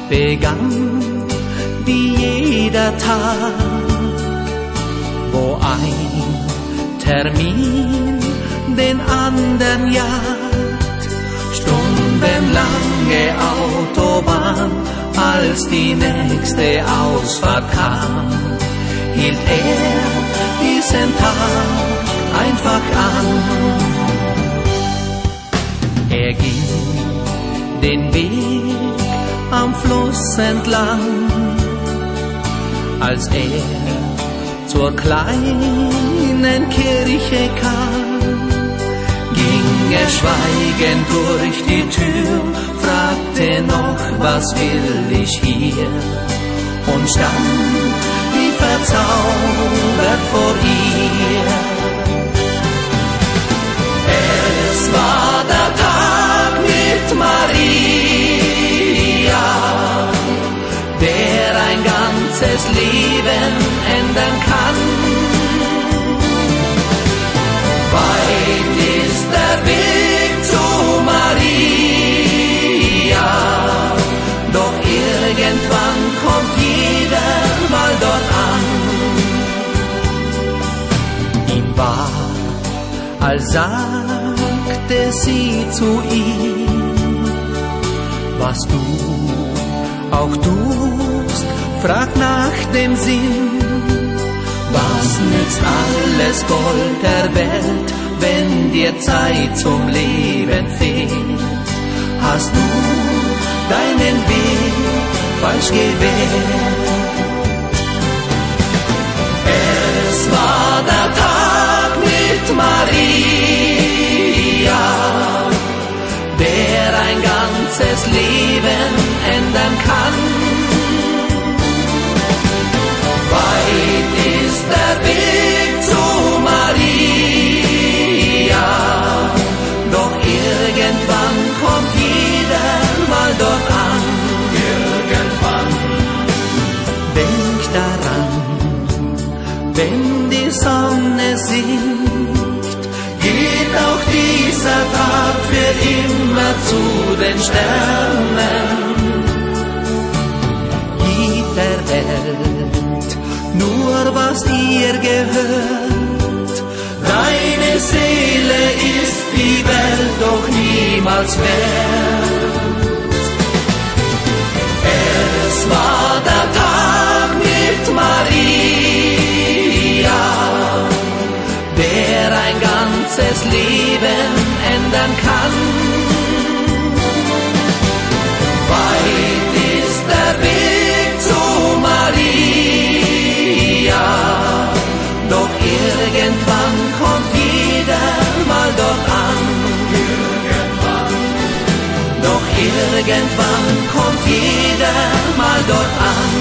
begann wie jeder Tag, wo ein Termin den anderen jagt. Stundenlange Autobahn, als die nächste Ausfahrt kam, hielt er diesen Tag einfach an. Er ging den Weg am Fluss entlang, als er zur kleinen Kirche kam, ging er schweigend durch die Tür, fragte noch, was will ich hier, und stand wie verzaubert vor ihr. Es war der Tag mit Maria, der ein ganzes Leben ändern kann. Weit ist der Weg zu Maria, doch irgendwann kommt jeder mal dort an. Ihm war, als sagte sie zu ihm, was du auch tust, frag nach dem Sinn. Was nützt alles Gold der Welt, wenn dir Zeit zum Leben fehlt? Hast du deinen Weg falsch gewählt? Es war der Tag mit Maria, der ein ganzes Leben ändern kann. Weit ist der Weg zu Maria, doch irgendwann kommt jeder mal dort an. Irgendwann. Denk daran, wenn die Sonne sinkt, geht auch dieser Tag für immer zu den Sternen. Gib der Welt nur was ihr gehört, deine Seele ist die Welt doch niemals wert. Es war der Tag mit Maria, der ein ganzes Leben ändern kann. Weit ist der Weg zu Maria, doch irgendwann kommt jeder mal dort an. Doch irgendwann kommt jeder mal dort an.